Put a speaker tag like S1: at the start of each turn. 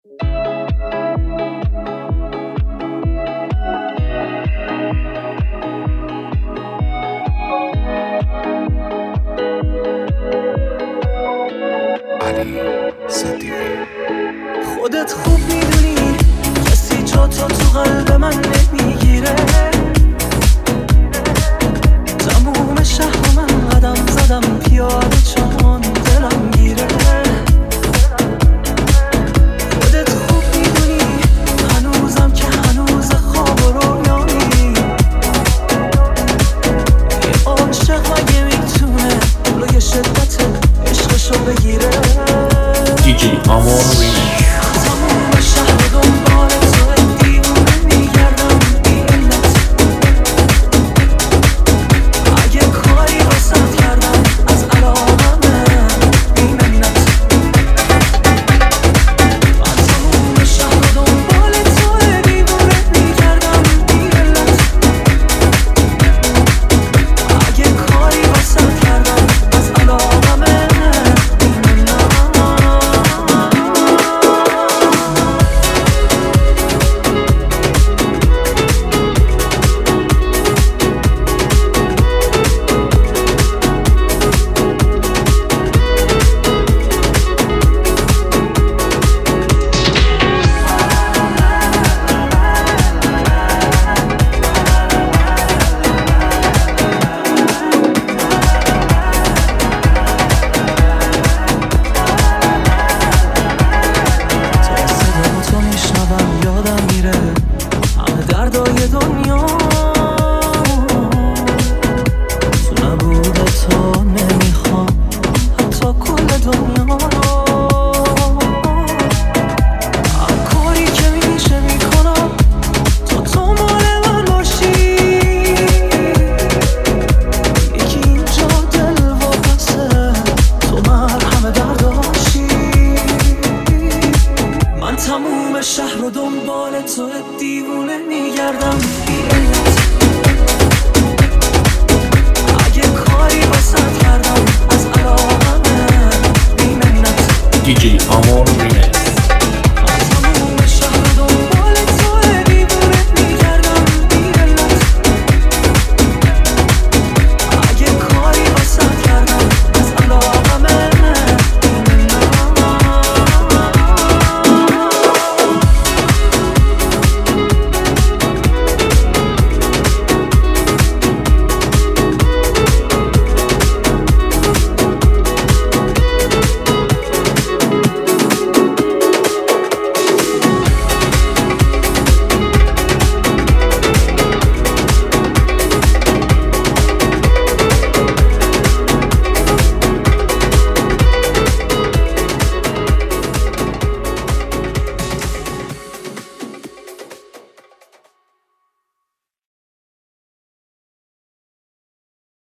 S1: خودت خوب میدونی کسی جا تو قلب من نمیگیره. تموم شهر من قدم زدم پیاده چون دلم گیره. خودت خوب میدونی هنوزم که هنوز خواب و رویایی. یه عاشق مگه میتونه جلوی شدت عشقشو بگیره.
S2: DJ Amor Remix.
S1: تموم شهر دنبال تو دیوونه میگردم بی علت. اگه کاری واسط کردم از علاقمه بی منت. من تموم شهر دنبال تو دیوونه میگردم بی علت. اگه کاری واسط کردم از علاقمه بی منت. تو میشنوم یادم میره همه دردای دنیا. تو نبود تو نمیخوام حتی کل دنیا. هر کاری که میشه میکنم تو مال من باشی. یکی اینجا دل واپسه تو مرهم درداشی. من تموم شهر رو دنبال تو دیوونه میگردم بی علت. اگه کاری واسط کردم از علاقمه بی منت.
S2: DJ Amor